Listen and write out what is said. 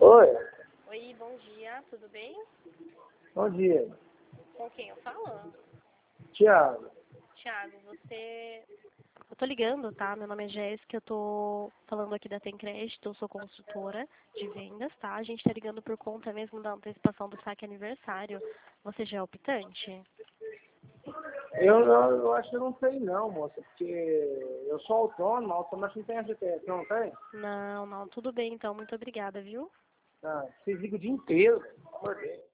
Oi, Oi, bom dia, tudo bem? bom dia. Com quem eu falo? Tiago, Thiago, você... Eu tô ligando, tá? Meu nome é Jéssica, eu tô falando aqui da Tem Crédito, eu sou consultora de vendas, tá? A gente tá ligando por conta mesmo da antecipação do saque aniversário. Você já é optante? eu acho que eu não sei não, moça, porque eu sou autônomo, autônomo acho que não tem FGTS, não tem? Não, tudo bem então, muito obrigada, viu? Ah, vocês ligam o dia inteiro, velho, pelo amor de Deus.